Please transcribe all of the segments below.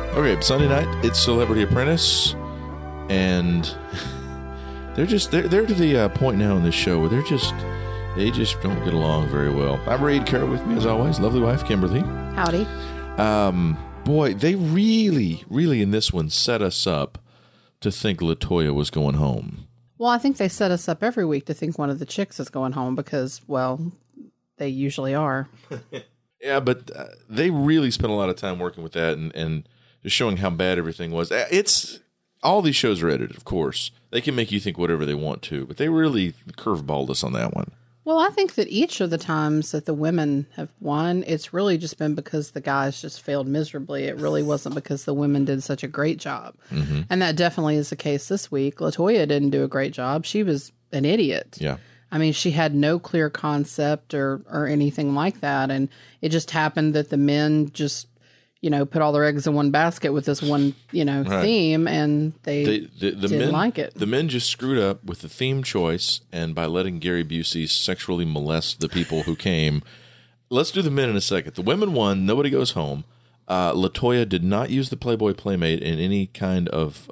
Okay, Sunday night, it's Celebrity Apprentice, and they're to the point now in this show where they just don't get along very well. I'm Reed, Carol with me as always, lovely wife Kimberly. Howdy. Boy, they really in this one set us up to think LaToya was going home. Well, I think they set us up every week to think one of the chicks is going home because, well, they usually are. Yeah, but they really spent a lot of time working with that and just showing how bad everything was. It's all these shows are edited, of course. They can make you think whatever they want to, but they really curveballed us on that one. Well, I think that each of the times that the women have won, it's really just been because the guys just failed miserably. It really wasn't because the women did such a great job. Mm-hmm. And that definitely is the case this week. LaToya didn't do a great job. She was an idiot. Yeah. I mean, she had no clear concept or anything like that. And it just happened that the men just, put all their eggs in one basket with this one, right. theme, and they didn't men, like it. The men just screwed up with the theme choice and by letting Gary Busey sexually molest the people who came. Let's do the men in a second. The women won. Nobody goes home. LaToya did not use the Playboy Playmate in any kind of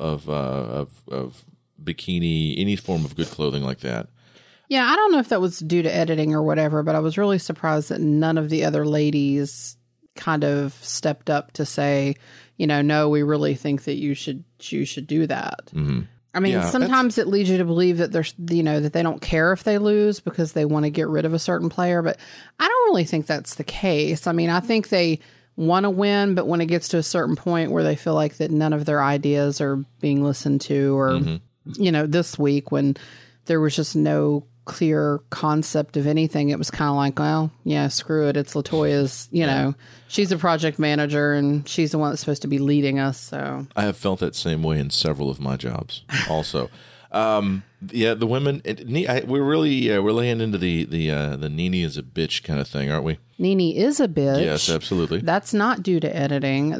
bikini, any form of good clothing like that. Yeah, I don't know if that was due to editing or whatever, but I was really surprised that none of the other ladies kind of stepped up to say, no, we really think that you should do that. Mm-hmm. I mean, sometimes it leads you to believe that there's, that they don't care if they lose because they want to get rid of a certain player. But I don't really think that's the case. I mean, I think they want to win, but when it gets to a certain point where they feel like that none of their ideas are being listened to, or, this week when there was just no clear concept of anything, it was kind of like, well, yeah, screw it. It's LaToya's, she's a project manager and she's the one that's supposed to be leading us. So I have felt that same way in several of my jobs also. The women, we're laying into the Nene is a bitch kind of thing, aren't we? Nene is a bitch. Yes, absolutely. That's not due to editing.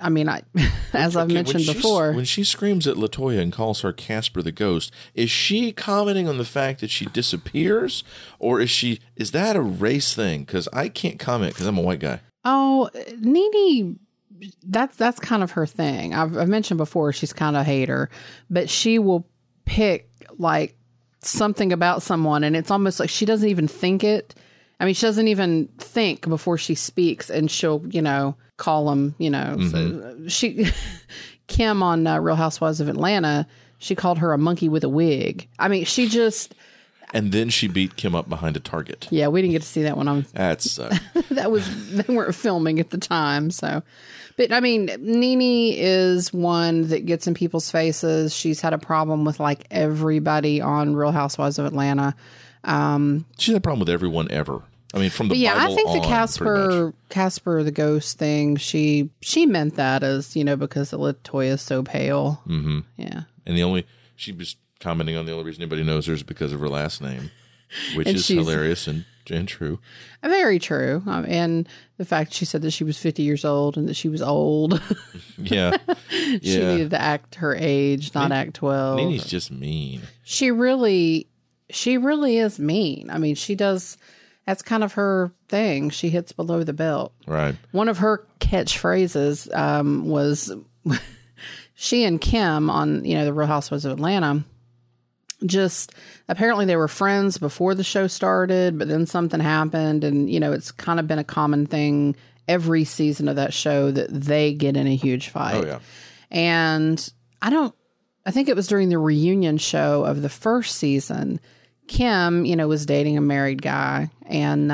As I've mentioned before. When she screams at LaToya and calls her Casper the Ghost, is she commenting on the fact that she disappears? Or is that a race thing? Because I can't comment because I'm a white guy. Oh, Nene, that's kind of her thing. I've mentioned before she's kind of a hater, but she will pick like something about someone and it's almost like she doesn't even think it. I mean, she doesn't even think before she speaks, and she'll, call them, Mm-hmm. So Kim on Real Housewives of Atlanta, she called her a monkey with a wig. I mean, she just... And then she beat Kim up behind a Target. Yeah, we didn't get to see that one. That's... they weren't filming at the time, so... But, I mean, Nene is one that gets in people's faces. She's had a problem with, like, everybody on Real Housewives of Atlanta. She's had a problem with everyone ever. I mean, from the Bible I think on, the Casper the Ghost thing, she meant that as, because LaToya is so pale. Mm-hmm. Yeah. And she was commenting on the only reason anybody knows her is because of her last name, which is hilarious and true. Very true. And the fact she said that she was 50 years old and that she was old. Yeah. She needed to act her age, not act 12. Nene's just mean. She really is mean. I mean, she does... That's kind of her thing. She hits below the belt. Right. One of her catchphrases was she and Kim on, the Real Housewives of Atlanta. Just apparently they were friends before the show started, but then something happened. And, it's kind of been a common thing every season of that show that they get in a huge fight. Oh, yeah. And I think it was during the reunion show of the first season. Kim, was dating a married guy, and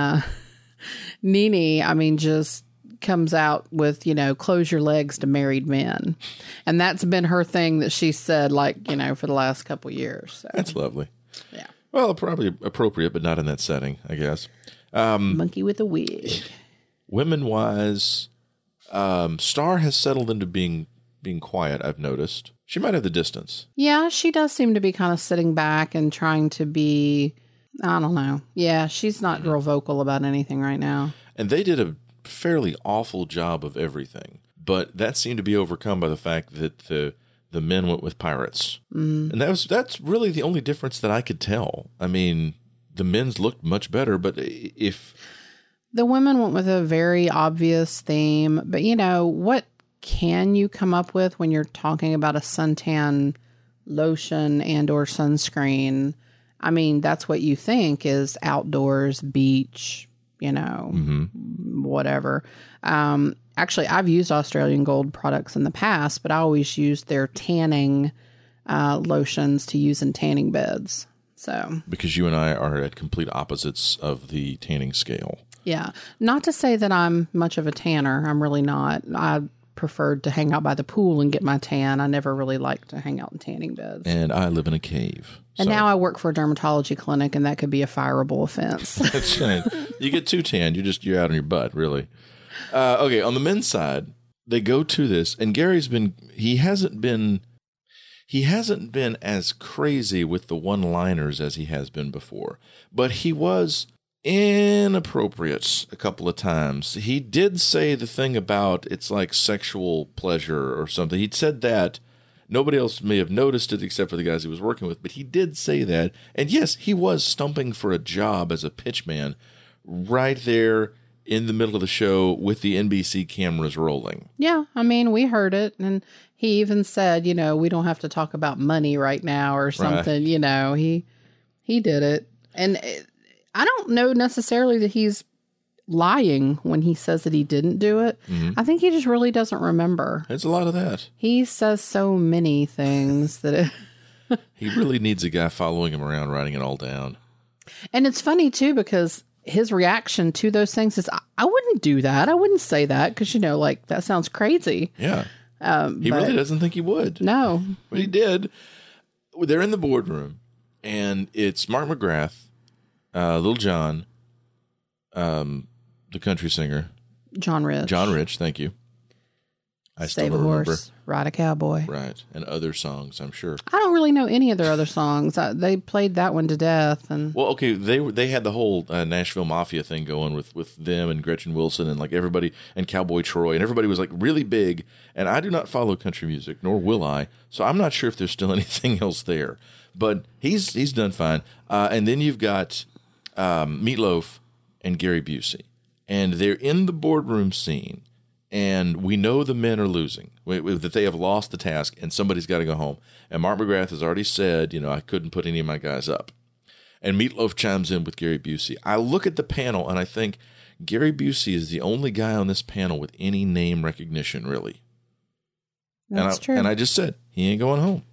Nene, just comes out with, close your legs to married men. And that's been her thing that she said, for the last couple years. So. That's lovely. Yeah. Well, probably appropriate, but not in that setting, I guess. Monkey with a wig. Women-wise, Star has settled into being quiet, I've noticed. She might have the distance. Yeah, she does seem to be kind of sitting back and trying to be, I don't know. Yeah, she's not real vocal about anything right now. And they did a fairly awful job of everything. But that seemed to be overcome by the fact that the men went with pirates. Mm. And that's really the only difference that I could tell. I mean, the men's looked much better, but if... The women went with a very obvious theme. But, what can you come up with when you're talking about a suntan lotion and or sunscreen? I mean, that's what you think is outdoors, beach, whatever. Actually, I've used Australian Gold products in the past, but I always used their tanning lotions to use in tanning beds. So because you and I are at complete opposites of the tanning scale. Yeah. Not to say that I'm much of a tanner. I'm really not. I preferred to hang out by the pool and get my tan. I never really liked to hang out in tanning beds. And I live in a cave. And now I work for a dermatology clinic, and that could be a fireable offense. That's right. You get too tan, you're out on your butt, really. Okay, on the men's side, they go to this, and Gary's he hasn't been as crazy with the one-liners as he has been before, but he was inappropriate a couple of times. He did say the thing about it's like sexual pleasure or something. He'd said that. Nobody else may have noticed it except for the guys he was working with, but he did say that. And yes, he was stumping for a job as a pitchman right there in the middle of the show with the NBC cameras rolling. Yeah, I mean, we heard it. And he even said, we don't have to talk about money right now or something. Right. He did it. And I don't know necessarily that he's lying when he says that he didn't do it. Mm-hmm. I think he just really doesn't remember. There's a lot of that. He says so many things that he really needs a guy following him around, writing it all down. And it's funny too, because his reaction to those things is, I wouldn't do that. I wouldn't say that because, that sounds crazy. Yeah. He really doesn't think he would. No. But he did. They're in the boardroom, and it's Mark McGrath, Little John, the country singer. John Rich, thank you. I Save still a remember. Horse, Ride a Cowboy. Right, and other songs, I'm sure. I don't really know any of their other songs. They played that one to death. And well, okay, they had the whole Nashville Mafia thing going with them and Gretchen Wilson and like everybody and Cowboy Troy, and everybody was like really big. And I do not follow country music, nor will I, so I'm not sure if there's still anything else there. But he's done fine. And then you've got Meatloaf and Gary Busey. And they're in the boardroom scene, and we know the men are losing, that they have lost the task, and somebody's got to go home. And Mark McGrath has already said, I couldn't put any of my guys up. And Meatloaf chimes in with Gary Busey. I look at the panel, and I think Gary Busey is the only guy on this panel with any name recognition, really. That's true. And I just said, he ain't going home.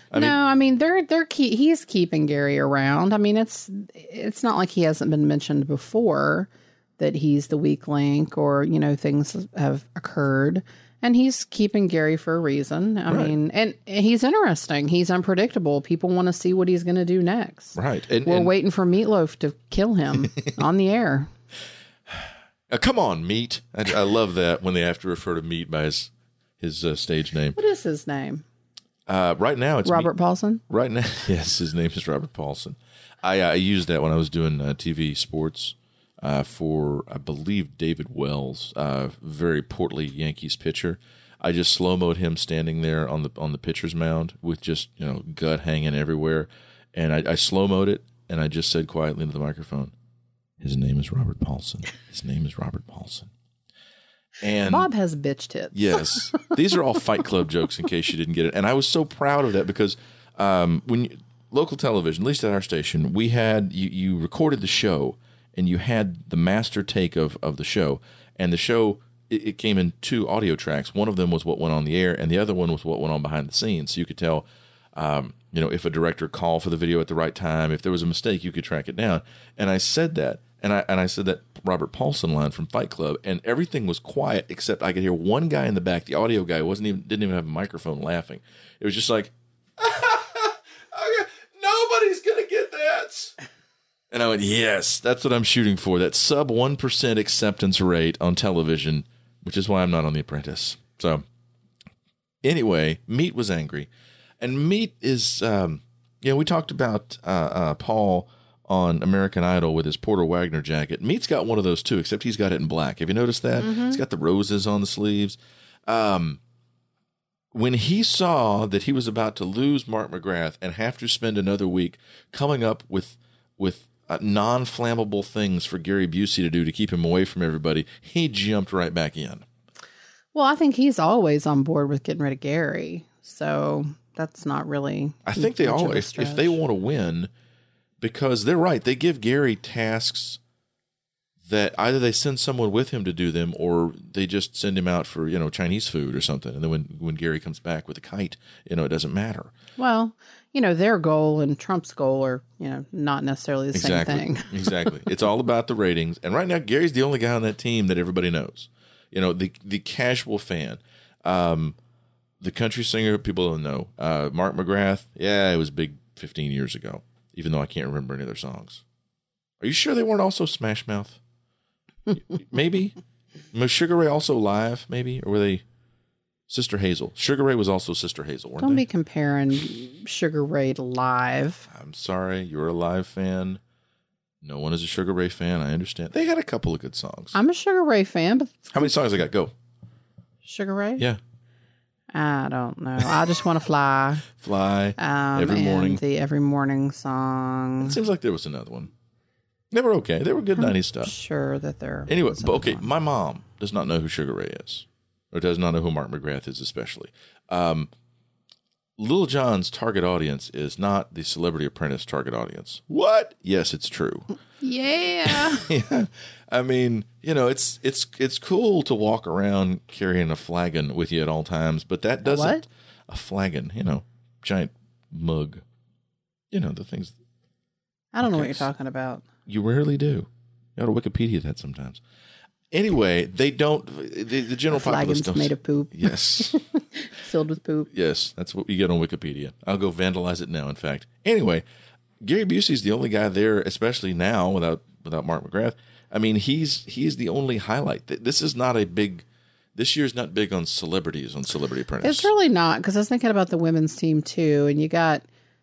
He's keeping Gary around. I mean, it's not like he hasn't been mentioned before that he's the weak link or, things have occurred, and he's keeping Gary for a reason. I mean, and he's interesting. He's unpredictable. People want to see what he's going to do next. Right. We're waiting for Meatloaf to kill him on the air. Come on, Meat. I love that when they have to refer to Meat by his stage name. What is his name? Right now, it's Robert Paulson. Right now, yes, his name is Robert Paulson. I used that when I was doing TV sports for, I believe, David Wells, very portly Yankees pitcher. I just slow-moed him standing there on the pitcher's mound with just gut hanging everywhere, and I slow-moed it, and I just said quietly into the microphone, "His name is Robert Paulson. His name is Robert Paulson." And Bob has bitch tits. Yes. These are all Fight Club jokes in case you didn't get it. And I was so proud of that because local television, at least at our station, we had, you recorded the show and you had the master take of the show. And the show, it came in 2 audio tracks. One of them was what went on the air and the other one was what went on behind the scenes. So you could tell, if a director called for the video at the right time, if there was a mistake, you could track it down. And I said that. And I said that Robert Paulson line from Fight Club, and everything was quiet except I could hear one guy in the back, the audio guy, didn't even have a microphone, laughing. It was just like, nobody's gonna get that. And I went, yes, that's what I'm shooting for. That sub 1% acceptance rate on television, which is why I'm not on The Apprentice. So anyway, Meat was angry, and Meat is, we talked about Paul on American Idol with his Porter Wagner jacket. Meat's got one of those too, except he's got it in black. Have you noticed that? Mm-hmm. It's got the roses on the sleeves. When he saw that he was about to lose Mark McGrath and have to spend another week coming up with non-flammable things for Gary Busey to do to keep him away from everybody, he jumped right back in. Well, I think he's always on board with getting rid of Gary. So that's not really. I think they all, if they want to win, because they're right, they give Gary tasks that either they send someone with him to do them or they just send him out for, Chinese food or something. And then when Gary comes back with a kite, it doesn't matter. Well, their goal and Trump's goal are, not necessarily the same thing. Exactly. It's all about the ratings. And right now, Gary's the only guy on that team that everybody knows. The casual fan. The country singer, people don't know. Mark McGrath, it was big 15 years ago, even though I can't remember any of their songs. Are you sure they weren't also Smash Mouth? Maybe. Was Sugar Ray also live, maybe? Or were they Sister Hazel? Sugar Ray was also Sister Hazel, weren't they? Don't be comparing Sugar Ray to live. I'm sorry. You're a live fan. No one is a Sugar Ray fan. I understand. They had a couple of good songs. I'm a Sugar Ray fan, but... How many songs they got? Go. Sugar Ray? Yeah. I don't know. I just want to fly. Fly. Every morning. The Every Morning song. It seems like there was another one. They were okay. They were good 90s stuff. Sure that they're... Anyway, my mom does not know who Sugar Ray is. Or does not know who Mark McGrath is especially. Lil Jon's target audience is not the Celebrity Apprentice target audience. What? Yes, it's true. Yeah. Yeah. I mean, it's cool to walk around carrying a flagon with you at all times, but that doesn't... What? A flagon, giant mug. The things... I don't know what you're talking about. You rarely do. You ought to Wikipedia that sometimes. Anyway, they don't... The general populace don't... made of poop. Yes. Filled with poop. Yes, that's what you get on Wikipedia. I'll go vandalize it now, in fact. Anyway, Gary Busey's the only guy there, especially now, without Mark McGrath. I mean, he's the only highlight. This is not a big... This year's not big on celebrities, on Celebrity Apprentice. It's really not, because I was thinking about the women's team, too, and you got...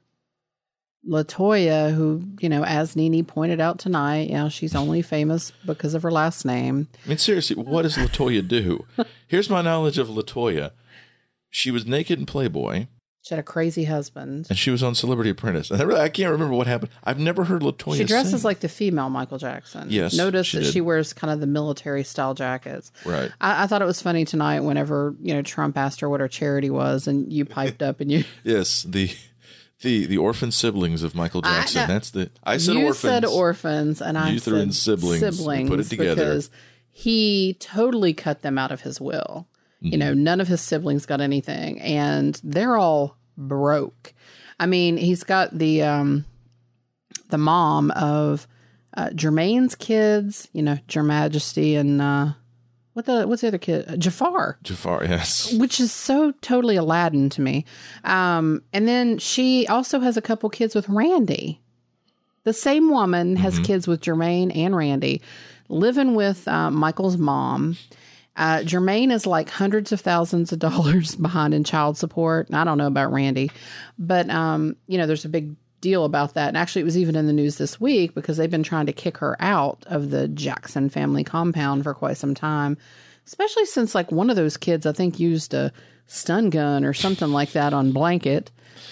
LaToya, who, as Nene pointed out tonight, she's only famous because of her last name. I mean, seriously, what does LaToya do? Here's my knowledge of LaToya. She was naked in Playboy. She had a crazy husband. And she was on Celebrity Apprentice. And I can't remember what happened. I've never heard LaToya She dresses sing. like the female Michael Jackson. Yes. Notice that she wears kind of the military-style jackets. Right. I thought it was funny tonight whenever, Trump asked her what her charity was, and you piped up and you... Yes, the orphan siblings of Michael Jackson. I said you orphans. said orphans, and I said Lutheran siblings. We put it together. Because he totally cut them out of his will. Mm-hmm. None of his siblings got anything, and they're all broke. I mean, he's got the mom of Jermaine's kids, Your Majesty, and what's the other kid? Jafar, yes. Which is so totally Aladdin to me. And then she also has a couple kids with Randy. The same woman has kids with Jermaine and Randy, living with Michael's mom. Jermaine is like hundreds of thousands of dollars behind in child support. I don't know about Randy, but there's a big deal about that. And actually, it was even in the news this week because they've been trying to kick her out of the Jackson family compound for quite some time, especially since like one of those kids, I think, used a stun gun or something like that on Blanket.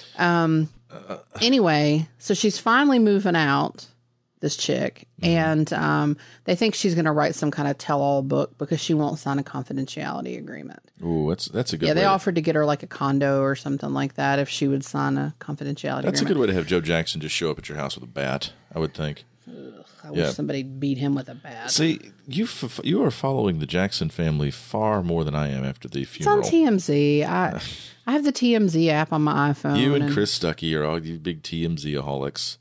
Anyway, so she's finally moving out, this chick, and they think she's going to write some kind of tell-all book because she won't sign a confidentiality agreement. Ooh, that's a good way. Yeah, they offered to get her like a condo or something like that if she would sign a confidentiality agreement. That's a good way to have Joe Jackson just show up at your house with a bat, I would think. I wish somebody beat him with a bat. See, you are following the Jackson family far more than I am after the funeral. It's on TMZ. I have the TMZ app on my iPhone. You and Chris Stuckey are all you big TMZ-aholics.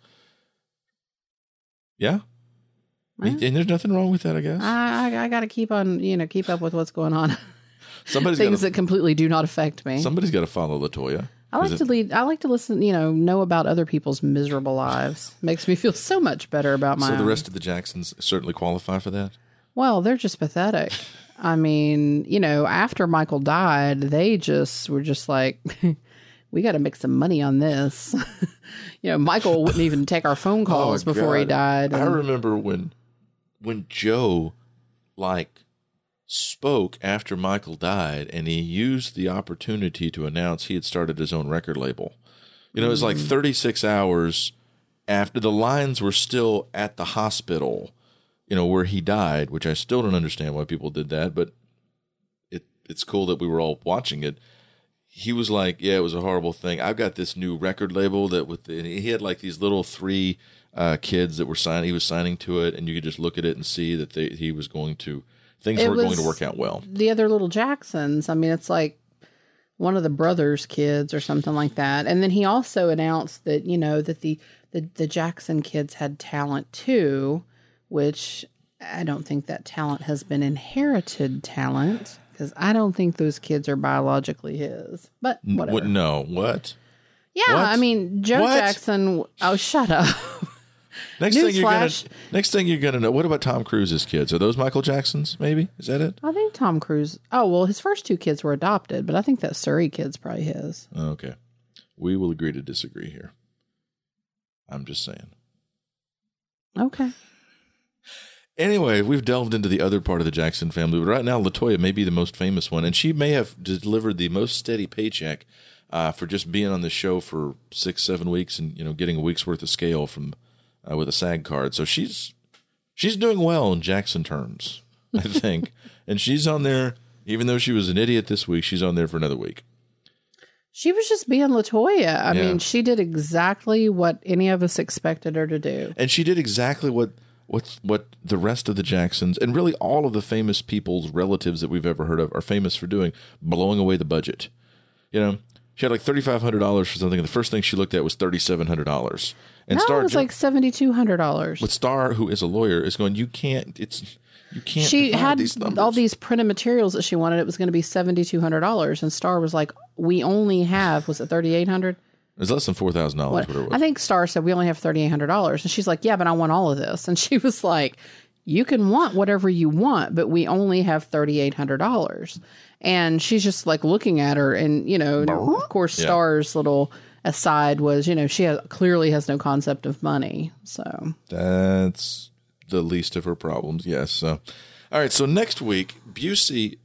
Yeah? And there's nothing wrong with that, I guess. I got to keep up with what's going on. Things that completely do not affect me. Somebody's got to follow LaToya. I like to listen, know about other people's miserable lives. Makes me feel so much better about my own. So the rest of the Jacksons certainly qualify for that? Well, they're just pathetic. I mean, after Michael died, they were just like, we got to make some money on this. Michael wouldn't even take our phone calls before he died. I remember when Joe, spoke after Michael died, and he used the opportunity to announce he had started his own record label. It was like 36 hours after the lines were still at the hospital, where he died, which I still don't understand why people did that, but it's cool that we were all watching it. He was like, yeah, it was a horrible thing. I've got this new record label and he had like these little 3 kids that were he was signing to it, and you could just look at it and see that things were going to work out well. The other little Jacksons. I mean, it's like one of the brothers' kids or something like that. And then he also announced that, that the Jackson kids had talent too, which I don't think that talent has been inherited talent, because I don't think those kids are biologically his. But whatever. No, what? Yeah, what? I mean, Joe Jackson. Oh, shut up. Next thing you're gonna know. What about Tom Cruise's kids? Are those Michael Jackson's? Maybe, is that it? I think Tom Cruise. Oh well, his first 2 kids were adopted, but I think that Surrey kid's probably his. Okay, we will agree to disagree here. I'm just saying. Okay. Anyway, we've delved into the other part of the Jackson family, but right now LaToya may be the most famous one, and she may have delivered the most steady paycheck for just being on the show for 6-7 weeks and getting a week's worth of scale from with a SAG card. So she's doing well in Jackson terms, I think, and she's on there. Even though she was an idiot this week, she's on there for another week. She was just being LaToya. I mean, she did exactly what any of us expected her to do, and she did exactly what the rest of the Jacksons and really all of the famous people's relatives that we've ever heard of are famous for doing, blowing away the budget. She had like $3,500 for something, and the first thing she looked at was $3,700. And it was like $7,200. But Star, who is a lawyer, is going, you can't. She had these numbers. all these printed materials that she wanted. It was going to be $7,200, and Star was like, "We only have, was it $3,800? It was less than $4,000. What it was. I think Star said we only have $3,800, and she's like, "Yeah, but I want all of this." And she was like, "You can want whatever you want, but we only have $3,800." And she's just like looking at her, and of course, Star's little aside was, she clearly has no concept of money. So that's the least of her problems. Yes. So, all right. So next week, Busey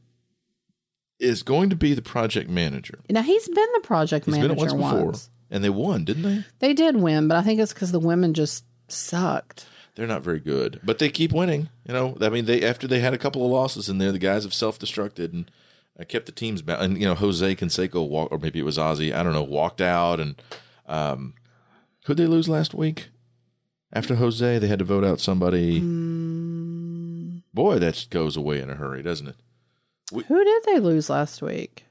is going to be the project manager. Now he's been the project manager been it once before, and they won, didn't they? They did win, but I think it's because the women just sucked. They're not very good, but they keep winning. I mean, after they had a couple of losses in there, the guys have self-destructed and kept the teams back. And Jose Canseco walked, or maybe it was Ozzy, I don't know, walked out. And who'd they lose last week? After Jose, they had to vote out somebody. Boy, that goes away in a hurry, doesn't it? Who did they lose last week?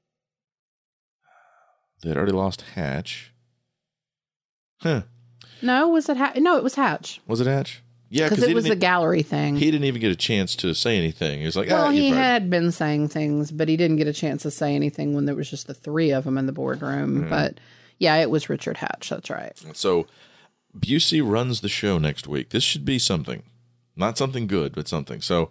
They had already lost Hatch. Huh. No, was it Hatch? No, it was Hatch. Was it Hatch? Yeah, because it was the gallery thing. He didn't even get a chance to say anything. He was like, well, he had been saying things, but he didn't get a chance to say anything when there was just the 3 of them in the boardroom. Mm-hmm. But yeah, it was Richard Hatch. That's right. So Busey runs the show next week. This should be something. Not something good, but something. So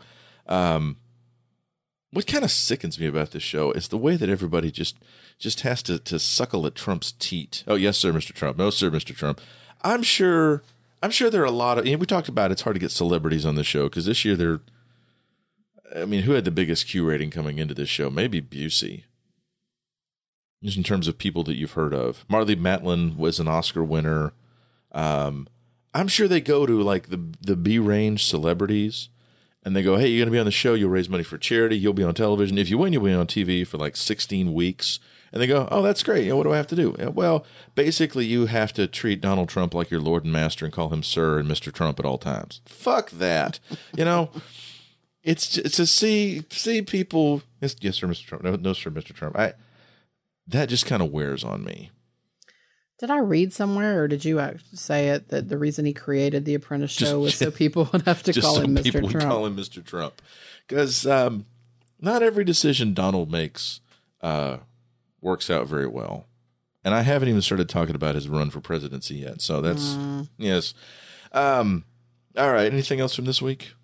what kind of sickens me about this show is the way that everybody just has to suckle at Trump's teat. Oh, yes, sir, Mr. Trump. No, sir, Mr. Trump. I'm sure there are a lot of, we talked about it's hard to get celebrities on the show because this year who had the biggest Q rating coming into this show? Maybe Busey. Just in terms of people that you've heard of. Marlee Matlin was an Oscar winner. I'm sure they go to like the B-range celebrities and they go, hey, you're going to be on the show. You'll raise money for charity. You'll be on television. If you win, you'll be on TV for like 16 weeks. And they go, oh, that's great. What do I have to do? Well, basically, you have to treat Donald Trump like your Lord and Master and call him Sir and Mr. Trump at all times. Fuck that. It's to see people. Yes, sir, Mr. Trump. No, sir, Mr. Trump. That just kind of wears on me. Did I read somewhere, or did you say it, that the reason he created the Apprentice show was so people would have to call him Mr. Trump? Just so people would call him Mr. Trump. Because not every decision Donald makes works out very well. And I haven't even started talking about his run for presidency yet. So that's, yes. All right. Anything else from this week?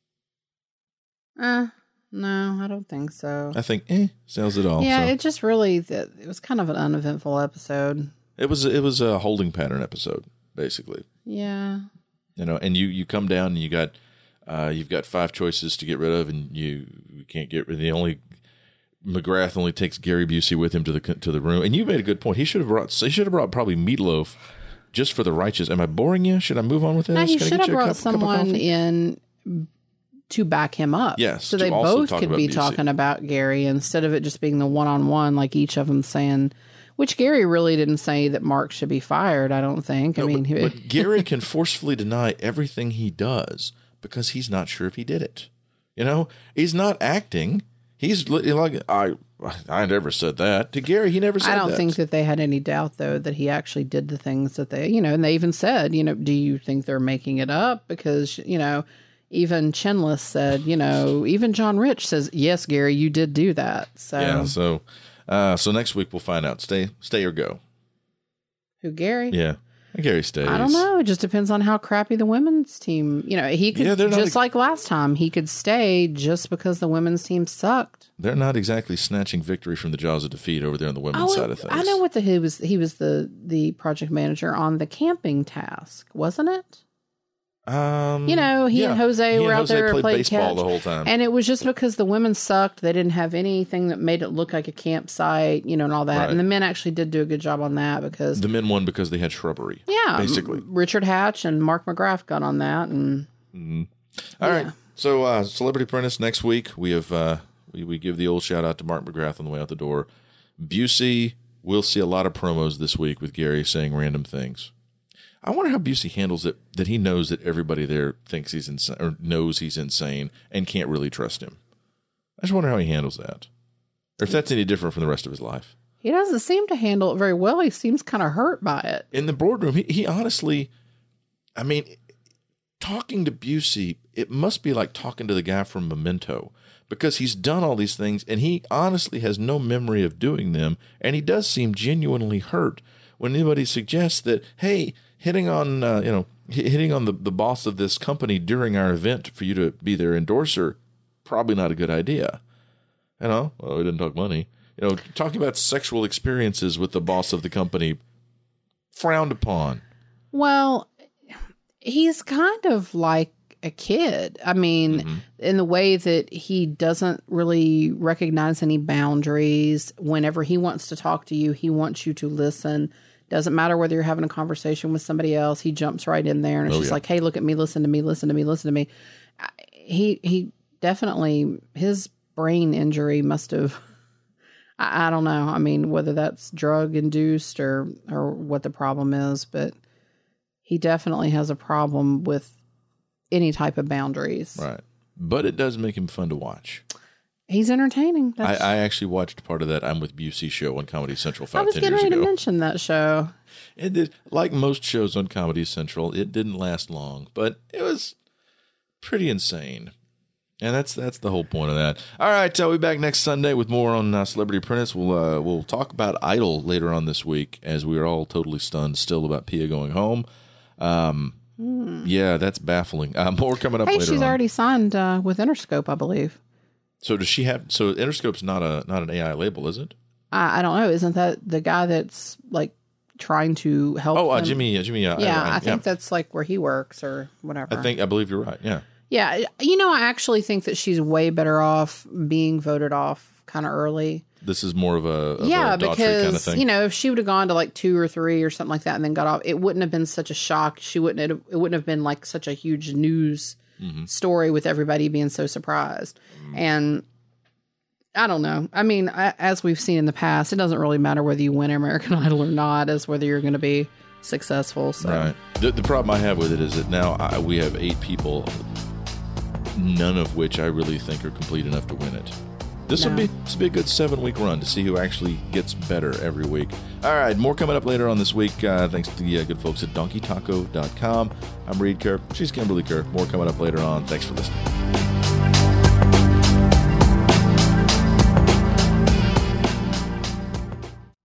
No, I don't think so. I think, sells it all. Yeah, so. It just really, it was kind of an uneventful episode. It was a holding pattern episode, basically. Yeah. And you come down and you've got 5 choices to get rid of, and you can't get rid of McGrath only takes Gary Busey with him to the room. And you made a good point. He should have brought probably Meatloaf just for the righteous. Am I boring you? Should I move on with this? No, he should have brought someone in to back him up. Yes, so to they also both talk could about be Busey. talking about Gary instead of it just being the one-on-one, like each of them saying, which Gary really didn't say that Mark should be fired, I don't think. But Gary can forcefully deny everything he does because he's not sure if he did it. You know, he's not acting. He's like, I never said that. To Gary, he never said that. I don't think that they had any doubt, though, that he actually did the things that they, you know, and they even said, you know, do you think they're making it up? Because, you know, even Chinless said, you know, even John Rich says, yes, Gary, you did do that. So yeah, so next week we'll find out. Stay or go. Who, Gary? Yeah. Gary stays. I don't know. It just depends on how crappy the women's team. You know, he could just like last time. He could stay just because the women's team sucked. They're not exactly snatching victory from the jaws of defeat over there on the women's side of things. I know what he was the project manager on the camping task, wasn't it? You know, he and Jose were out there played played baseball catch. the whole time, and it was just because the women sucked. They didn't have anything that made it look like a campsite, you know, and all that. Right. And the men actually did do a good job on that because the men won because they had shrubbery. Yeah, basically. Richard Hatch and Mark McGrath got on that, and All right. So, Celebrity Apprentice next week. We have we give the old shout out to Mark McGrath on the way out the door. Busey, we'll see a lot of promos this week with Gary saying random things. I wonder how Busey handles it, that he knows that everybody there thinks he's insane or knows he's insane and can't really trust him. I just wonder how he handles that. Or if that's any different from the rest of his life. he doesn't seem to handle it very well. He seems kind of hurt by it. In the boardroom, he honestly, I mean, talking to Busey, it must be like talking to the guy from Memento, because he's done all these things and he honestly has no memory of doing them. And he does seem genuinely hurt when anybody suggests that, hey, hitting on the boss of this company during our event for you to be their endorser, probably not a good idea. You know, well, we didn't talk money. You know, talking about sexual experiences with the boss of the company, frowned upon. Well, he's kind of like a kid. I mean, in the way that he doesn't really recognize any boundaries. Whenever he wants to talk to you, he wants you to listen. Doesn't matter whether you're having a conversation with somebody else. He jumps right in there and it's just like, hey, look at me, listen to me, listen to me, listen to me. He definitely, his brain injury must have, I don't know. I mean, whether that's drug induced or what the problem is, but he definitely has a problem with any type of boundaries. Right. But it does make him fun to watch. He's entertaining. I actually watched part of that I'm With Busey show on Comedy Central 10 years ago. I was getting ready to mention that show. It did, like most shows on Comedy Central, it didn't last long, but it was pretty insane. And that's the whole point of that. All right, we'll be back next Sunday with more on Celebrity Apprentice. We'll talk about Idol later on this week, as we are all totally stunned still about Pia going home. Yeah, that's baffling. More coming up later on. She's already signed with Interscope, I believe. So does she have? So Interscope's not an AI label, is it? I don't know. Isn't that the guy that's like trying to help? Oh, Jimmy. I think that's like where he works or whatever. I believe you're right. Yeah. Yeah, you know, I actually think that she's way better off being voted off kind of early. This is more of a because kind of thing. You know, if she would have gone to like 2 or 3 or something like that and then got off, it wouldn't have been such a shock. It wouldn't have been like such a huge news story with everybody being so surprised. And I don't know. I mean, as we've seen in the past, it doesn't really matter whether you win American Idol or not, as whether you're going to be successful. So. Right. The problem I have with it is that now we have 8 people, none of which I really think are complete enough to win it. This will be a good 7-week run to see who actually gets better every week. All right, more coming up later on this week. Thanks to the good folks at donkeytaco.com. I'm Reed Kerr. She's Kimberly Kerr. More coming up later on. Thanks for listening.